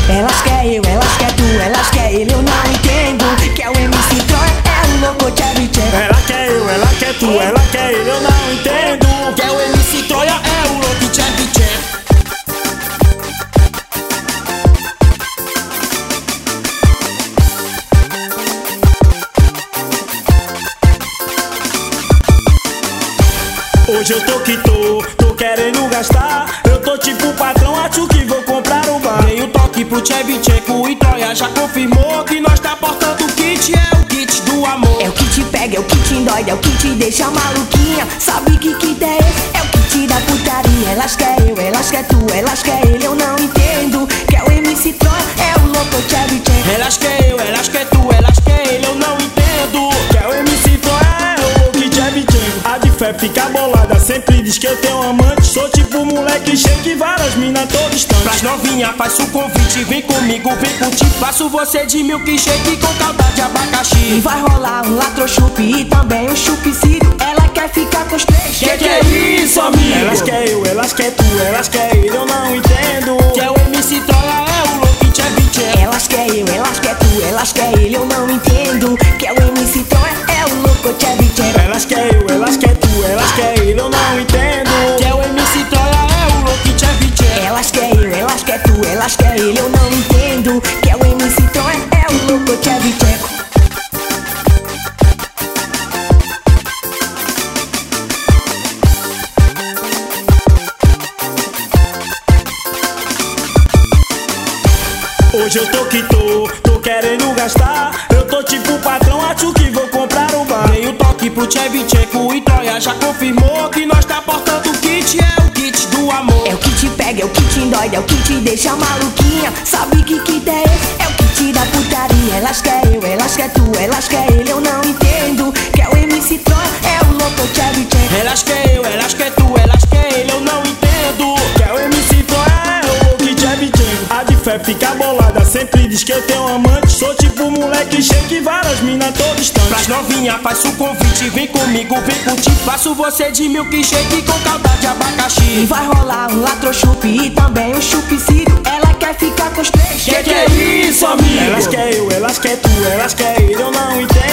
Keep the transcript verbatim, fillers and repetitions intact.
Elas quer eu, elas quer tu, elas quer ele, eu não entendo. Quer o M C Tron, é o louco Chevy Chevy. Ela quer eu, ela quer tu, ela quer ele, eu não entendo. Quer o M C Troia, é o louco Chevy Chevy. Hoje eu tô que tô, tô querendo gastar. Eu tô tipo patrão, acho que vou comprar um bar. Dei o toque pro Chevchenko e Troia já confirmou que nós tá portando o kit, é o kit do amor. É o que te pega, é o que te endoida, é o que te deixa maluquinha. Sabe que kit é esse? É o kit da putaria. Elas quer eu, elas quer tu, elas quer ele, eu não entendo. Quer o M C Tron, é o louco Chevchenko. Elas quer eu, elas quer tu, elas quer ele, eu não entendo. Quer o M C Tron, é o louco Chevchenko. A de fé fica bolada, sempre diz que eu tenho amante. Sou tipo moleque shake, várias minas todo instante. Pras novinha faço o convite, vem comigo, vem curtir. Faço você de milkshake com calda de abacaxi. E vai rolar um latrochup e também um chupicídio. Ela quer ficar com os três. Que que é isso, amigo? Elas quer eu, elas quer tu, elas quer ele, eu não entendo. Quer o M C Troia, é o louco Chevy Chevy. Elas quer eu, elas quer tu, elas quer ele, eu não entendo. Quer o M C Tron, é o louco Chevy Chevy. Elas quer eu, elas quer tu, elas quer ele, eu não entendo. Quer o M C Troia, é o louco Chevy Chevy. Elas quer eu, elas quer tu, elas quer ele, eu não entendo. Quer o M C Tron, é o louco Chevy Chevy. Hoje eu tô que tô, tô querendo gastar. Eu tô tipo patrão, acho que vou comprar um bar. Dei o toque pro Chevchenko e Troia já confirmou que nós tá portando o kit, é o kit do amor. É o que te pega, é o que te endoida, é o que te deixa maluquinha. Sabe que kit é esse? É o kit da putaria. Elas quer eu, elas quer tu, elas quer ele, eu não entendo. Quer o M C Tron, é o louco Chevchenko. Elas quer eu, elas quer tu, elas quer ele, eu não entendo. Quer o M C Tron, é o louco Chevchenko. A de fé fica bolada, sempre diz que eu tenho amante. Sou tipo moleque shake, várias minas todo instante. Pras novinha faço o convite, vem comigo, vem curtir. Faço você de milkshake com calda de abacaxi. E vai rolar um latrochup e também um chupicídio. Ela quer ficar com os três. Que que é isso, amigo? Elas quer eu, elas quer tu, elas quer ele, eu não entendo.